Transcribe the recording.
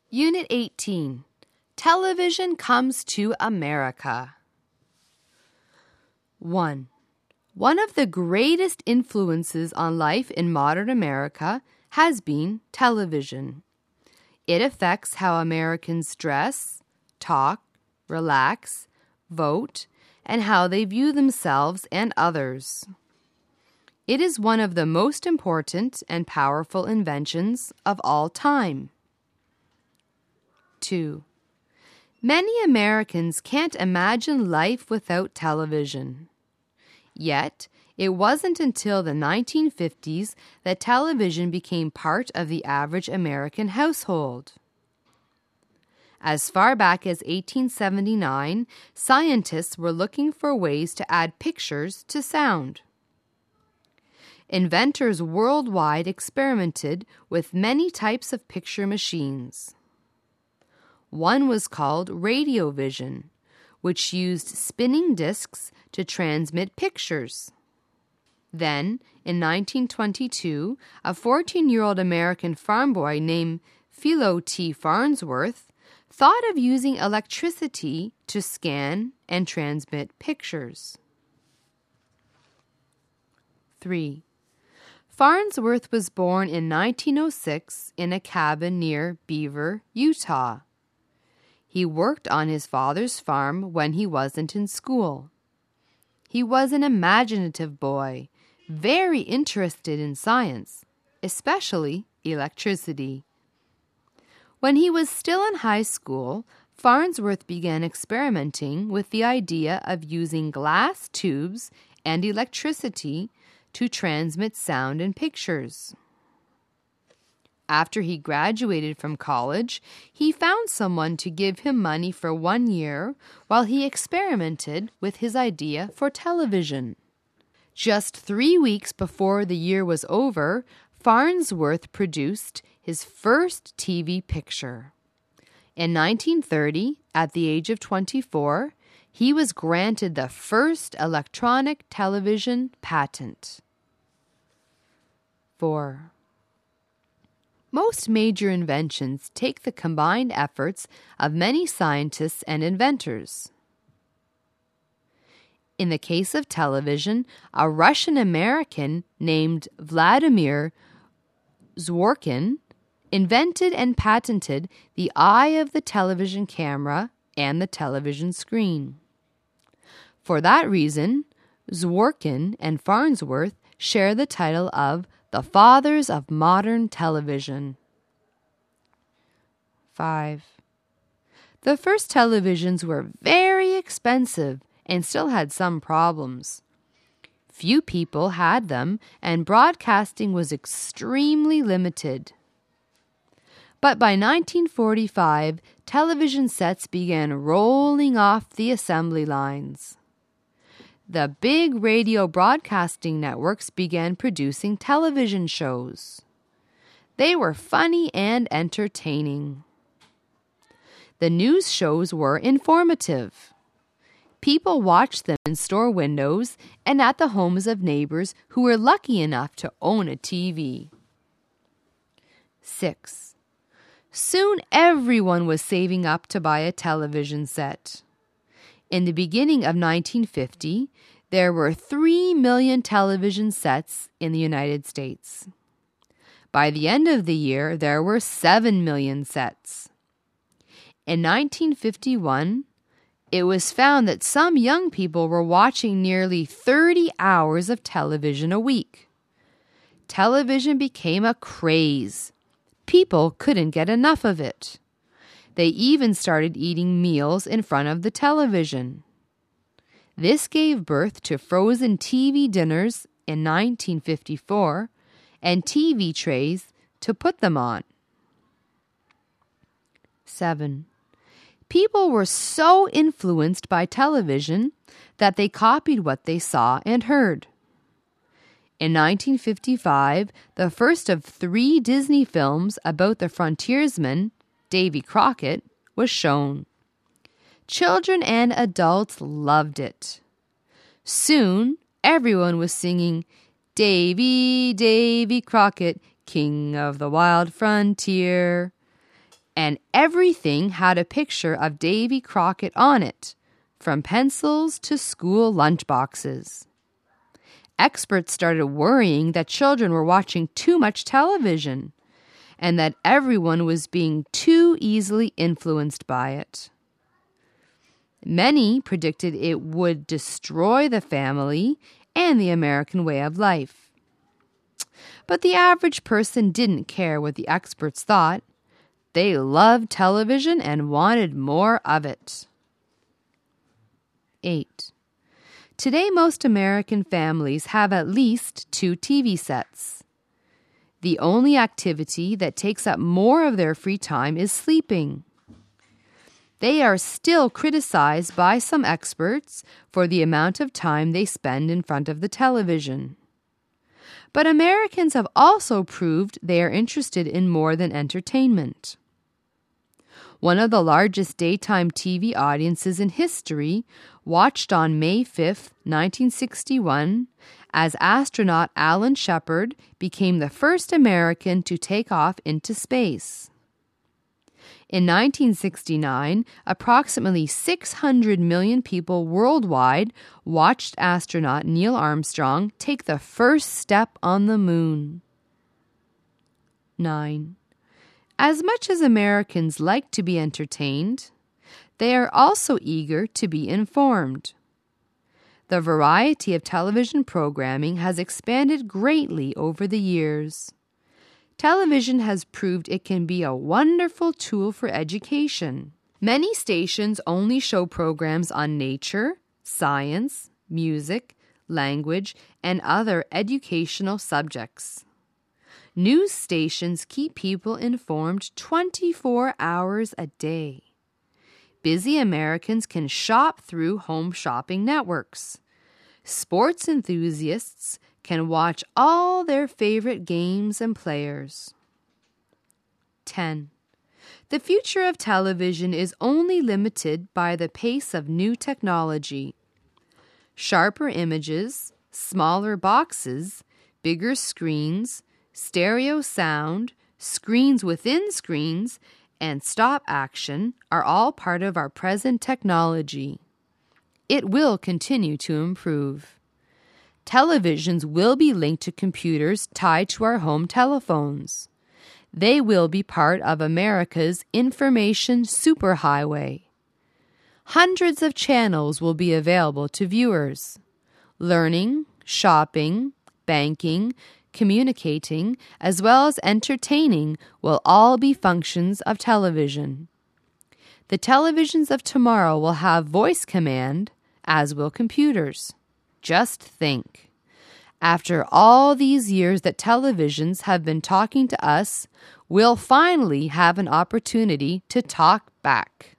Unit 18. Television Comes to America. 1. One of the greatest influences on life in modern America has been television. It affects how Americans dress, talk, relax, vote, and how they view themselves and others. It is one of the most important and powerful inventions of all time. 2. Many Americans can't imagine life without television. Yet, it wasn't until the 1950s that television became part of the average American household. As far back as 1879, scientists were looking for ways to add pictures to sound. Inventors worldwide experimented with many types of picture machines. One was called radiovision, which used spinning discs to transmit pictures. Then, in 1922, a 14-year-old American farm boy named Philo T. Farnsworth thought of using electricity to scan and transmit pictures. 3. Farnsworth was born in 1906 in a cabin near Beaver, Utah. He worked on his father's farm when he wasn't in school. He was an imaginative boy, very interested in science, especially electricity. When he was still in high school, Farnsworth began experimenting with the idea of using glass tubes and electricity to transmit sound and pictures. After he graduated from college, he found someone to give him money for 1 year while he experimented with his idea for television. Just 3 weeks before the year was over, Farnsworth produced his first TV picture. In 1930, at the age of 24, he was granted the first electronic television patent. 4. Most major inventions take the combined efforts of many scientists and inventors. In the case of television, a Russian-American named Vladimir Zworykin invented and patented the eye of the television camera and the television screen. For that reason, Zworykin and Farnsworth share the title of the fathers of modern television. 5. The first televisions were very expensive and still had some problems. Few people had them, and broadcasting was extremely limited. But by 1945, television sets began rolling off the assembly lines. The big radio broadcasting networks began producing television shows. They were funny and entertaining. The news shows were informative. People watched them in store windows and at the homes of neighbors who were lucky enough to own a TV. 6. Soon everyone was saving up to buy a television set. In the beginning of 1950, there were 3 million television sets in the United States. By the end of the year, there were 7 million sets. In 1951, it was found that some young people were watching nearly 30 hours of television a week. Television became a craze. People couldn't get enough of it. They even started eating meals in front of the television. This gave birth to frozen TV dinners in 1954 and TV trays to put them on. 7. People were so influenced by television that they copied what they saw and heard. In 1955, the first of 3 Disney films about the frontiersman, Davy Crockett, was shown. Children and adults loved it. Soon, everyone was singing, "Davy, Davy Crockett, King of the Wild Frontier." and everything had a picture of Davy Crockett on it, from pencils to school lunchboxes. Experts started worrying that children were watching too much television and that everyone was being too easily influenced by it. Many predicted it would destroy the family and the American way of life. But the average person didn't care what the experts thought. They loved television and wanted more of it. 8. Today, most American families have at least 2 TV sets. The only activity that takes up more of their free time is sleeping. They are still criticized by some experts for the amount of time they spend in front of the television. But Americans have also proved they are interested in more than entertainment. One of the largest daytime TV audiences in history watched on May 5, 1961, as astronaut Alan Shepard became the first American to take off into space. In 1969, approximately 600 million people worldwide watched astronaut Neil Armstrong take the first step on the moon. 9. As much as Americans like to be entertained, they are also eager to be informed. The variety of television programming has expanded greatly over the years. Television has proved it can be a wonderful tool for education. Many stations only show programs on nature, science, music, language, and other educational subjects. News stations keep people informed 24 hours a day. Busy Americans can shop through home shopping networks. Sports enthusiasts can watch all their favorite games and players. 10. The future of television is only limited by the pace of new technology. Sharper images, smaller boxes, bigger screens, stereo sound, screens within screens, and stop action are all part of our present technology. It will continue to improve. Televisions will be linked to computers tied to our home telephones. They will be part of America's information superhighway. Hundreds of channels will be available to viewers. Learning, shopping, banking, communicating, as well as entertaining will all be functions of television. The televisions of tomorrow will have voice command, as will computers. Just think. After all these years that televisions have been talking to us, we'll finally have an opportunity to talk back.